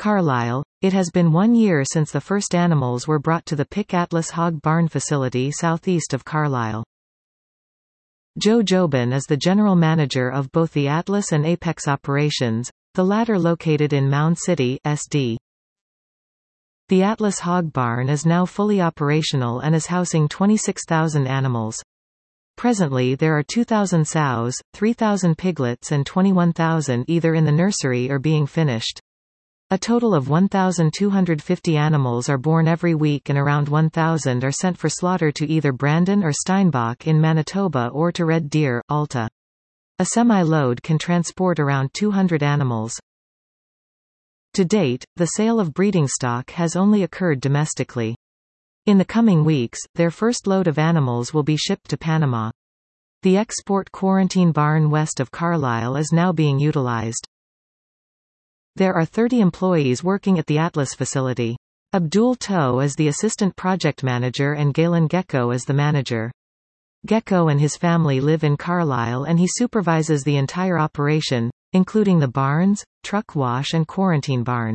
Carlisle. It has been 1 year since the first animals were brought to the Pick Atlas Hog Barn facility southeast of Carlisle. Joe Jobin is the general manager of both the Atlas and Apex operations, the latter located in Mound City, SD. The Atlas Hog Barn is now fully operational and is housing 26,000 animals. Presently there are 2,000 sows, 3,000 piglets and 21,000 either in the nursery or being finished. A total of 1,250 animals are born every week and around 1,000 are sent for slaughter to either Brandon or Steinbach in Manitoba or to Red Deer, Alta. A semi-load can transport around 200 animals. To date, the sale of breeding stock has only occurred domestically. In the coming weeks, their first load of animals will be shipped to Panama. The export quarantine barn west of Carlisle is now being utilized. There are 30 employees working at the Atlas facility. Abdul Toe is the assistant project manager and Galen Gecko is the manager. Gecko and his family live in Carlisle and he supervises the entire operation, including the barns, truck wash and quarantine barn.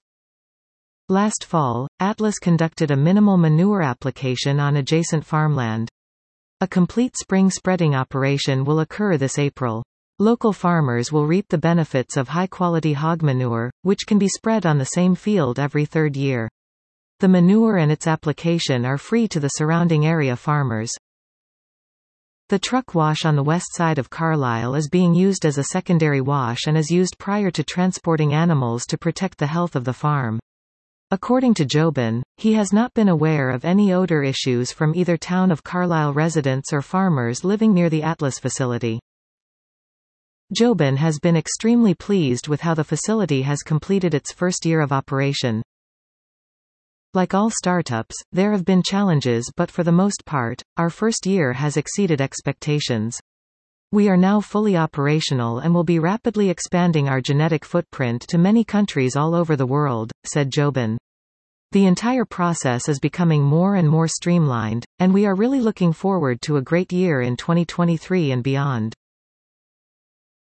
Last fall, Atlas conducted a minimal manure application on adjacent farmland. A complete spring spreading operation will occur this April. Local farmers will reap the benefits of high-quality hog manure, which can be spread on the same field every third year. The manure and its application are free to the surrounding area farmers. The truck wash on the west side of Carlisle is being used as a secondary wash and is used prior to transporting animals to protect the health of the farm. According to Jobin, he has not been aware of any odor issues from either town of Carlisle residents or farmers living near the Atlas facility. Jobin has been extremely pleased with how the facility has completed its first year of operation. Like all startups, there have been challenges but for the most part, our first year has exceeded expectations. We are now fully operational and will be rapidly expanding our genetic footprint to many countries all over the world, said Jobin. The entire process is becoming more and more streamlined, and we are really looking forward to a great year in 2023 and beyond.